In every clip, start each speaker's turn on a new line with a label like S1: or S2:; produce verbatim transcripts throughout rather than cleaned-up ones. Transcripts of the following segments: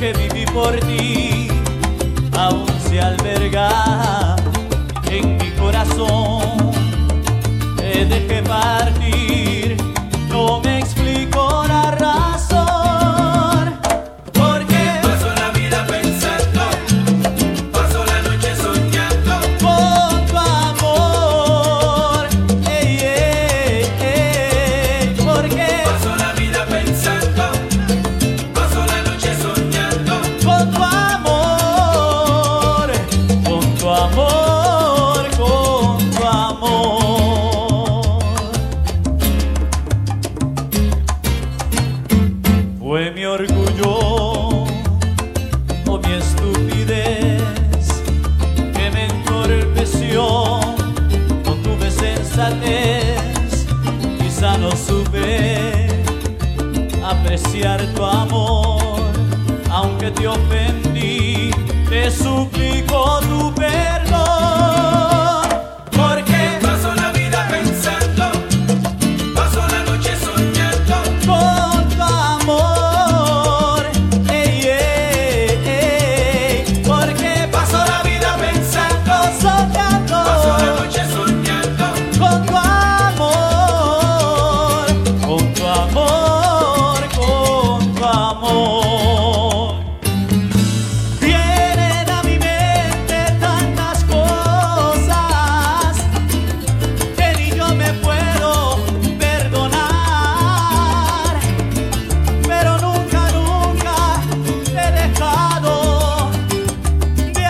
S1: que viví por ti aún se alberga en mi corazón. Te dejé partir, no me explico la razón. Porque
S2: paso la vida pensando, paso la noche soñando
S1: con tu amor, ey, ey, ey. Porque
S2: paso la vida pensando, paso la noche soñando
S1: con tu amor, con tu amor, con tu amor. Fue mi orgullo o mi estupidez que me entorpeció, no tuve sensatez, quizá no supe apreciar tu amor, aunque te ofendí, te suplico tu perdón. Porque
S2: paso la vida pensando, paso la noche soñando
S1: con tu amor, ey, ey, ey. Porque paso la vida pensando, soñando
S2: paso la noche soñando
S1: con tu amor, con tu amor, con tu amor. Vienen a mi mente tantas cosas que ni yo me puedo perdonar, pero nunca, nunca te he dejado de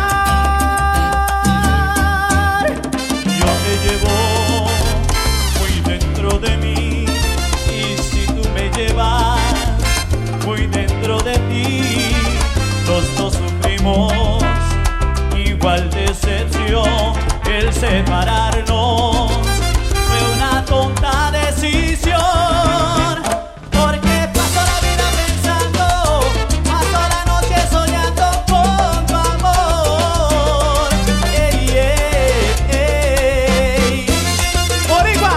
S1: amar. Yo te llevo muy dentro de mí, y si tú me llevas muy dentro de ti, los dos sufrimos igual decepción. El separarnos fue una tonta decisión. Porque paso la vida pensando, paso la noche soñando con tu amor, ey, ey, ey. ¡Boricua!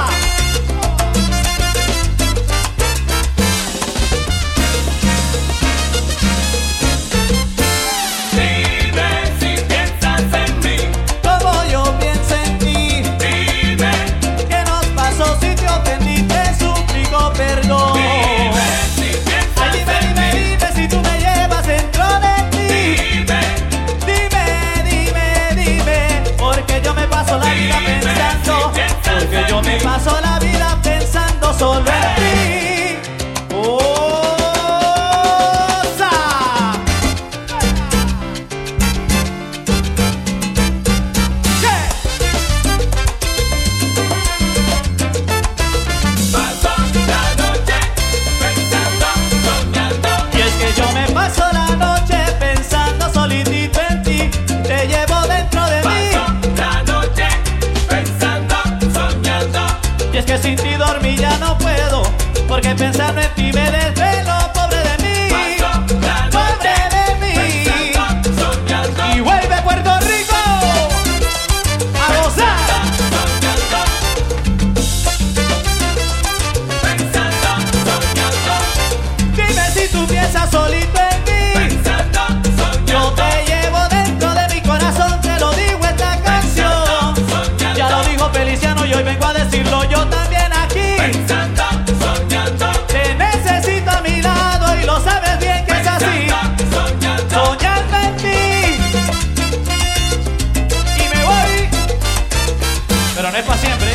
S2: Dime si piensas en mí,
S1: Como yo pienso en ti,
S2: dime,
S1: ¿qué nos pasó si te ofendí? Te suplico perdón.
S2: dime si
S1: Ay,
S2: piensas
S1: dime,
S2: en
S1: dime,
S2: mí,
S1: dime si tú me llevas dentro de ti.
S2: dime,
S1: Dime, dime, dime, porque yo me paso la vida
S2: Dime
S1: pensando,
S2: si piensas
S1: porque yo
S2: en
S1: me
S2: mí.
S1: paso la vida pensando solo en ti. ¡Osa! ¿Qué?
S2: paso la noche pensando, soñando
S1: Y es que yo me paso la noche pensando solitito en ti, te llevo dentro de mí.
S2: paso la noche pensando, soñando
S1: Y es que sin ti dormir ya no puedo, porque pensando en ti me desvelo, pobre de mí,
S2: paso la
S1: pobre
S2: noche
S1: de mí.
S2: pensando, soñando
S1: Y vuelve Puerto Rico a gozar.
S2: soñando, pensando, soñando,
S1: Dime si tú piensas solito en mí,
S2: pensando,
S1: yo
S2: soñando,
S1: te llevo dentro de mi corazón, te lo digo esta canción. Ya lo dijo Feliciano y hoy vengo a decirlo yo también aquí.
S2: pensando, soñando,
S1: Te necesito a mi lado y lo sabes bien que es así.
S2: soñando,
S1: Soñando en ti. Y me voy, pero no es para siempre.